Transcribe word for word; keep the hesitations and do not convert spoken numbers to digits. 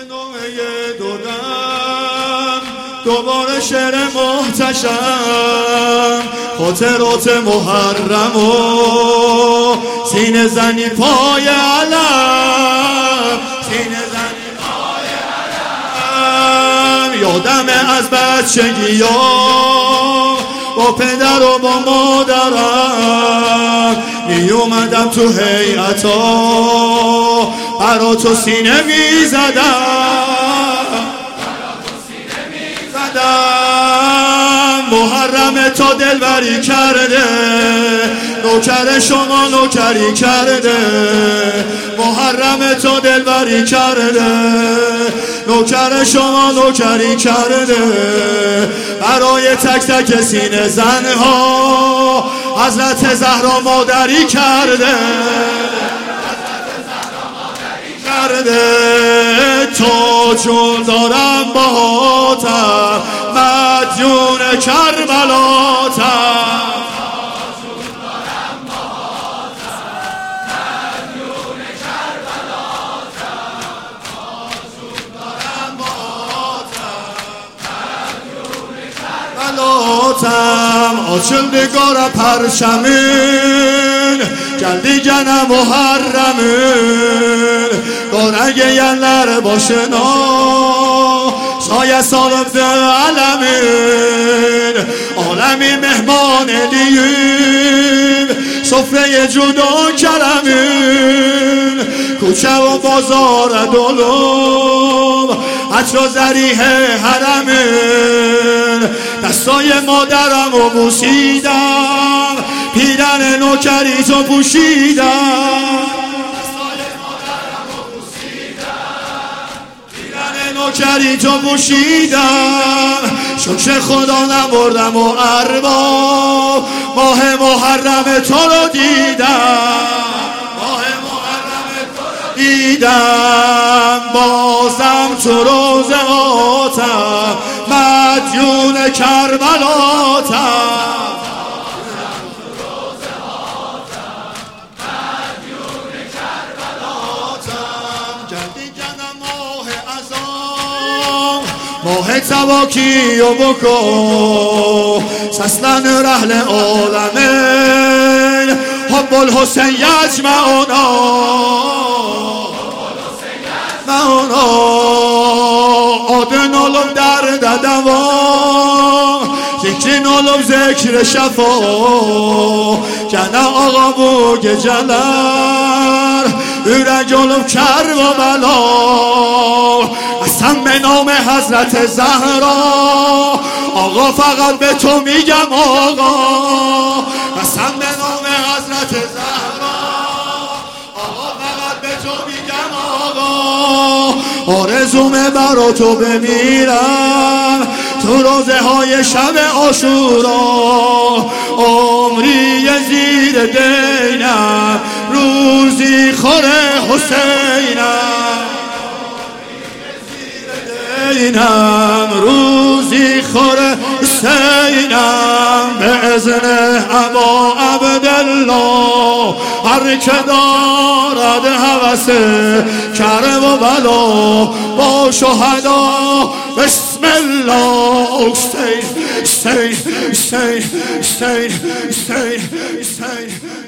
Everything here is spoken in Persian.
نوعه دودم دوباره شعر محتشم خاطرات محرم و سینه زنی پای علم سینه زنی پای علم یادم از بچگی ها با پدر و با مادرم می اومدم تو هیئتا برا تو سینه می زدم محرم تا دلبری کرده نوکر شما نوکری کرده محرم تا دلبری کرده نوکر شما نوکری کرده برای تک تک سینه زنها حضرت زهرا مادری کرده تا چون دارم باهاتم مدیون کربلاتم آچندگار پرشمین geldi gene Muharrem'in Gorege yerler başına Saye sarıptı alemin Alemi mehman edeyim Sofreye cuda keremin Koçe و بازار دولم عطر زریح حرمین دستای مادرم و بوسیدم پیرن نوکری تو پوشیدم پیرن نوکری تو پوشیدم شکر خدا نبردم و ارباب ماه محرم تو رو دیدم دیدم بازم تو روزهاتم مدیون کربلاتم گردی جنم ماه ازام ماه تواکی و بکن سسلن رحل عالمین حب الحسین یجمعنا اونا آدن آلوم درد دوا ذکر نالوم ذکر شفا جنه آقا بو گجلر ürek yolum kar و بلا اصلا به نام حضرت زهرا آقا فقط به تو میگم آقا اصلا به نام حضرت زهرا آقا فقط به تو میگم آقا آرزومه برا تو بمیرم تو روزه های شب عاشورا عمری زیر دینم روزی خور حسینم دینم روزی خور حسینم به اذن ابا عبدالله هر که دارد هوس کرم و بلا با شهدا بسم الله حسین حسین حسین حسین حسین حسین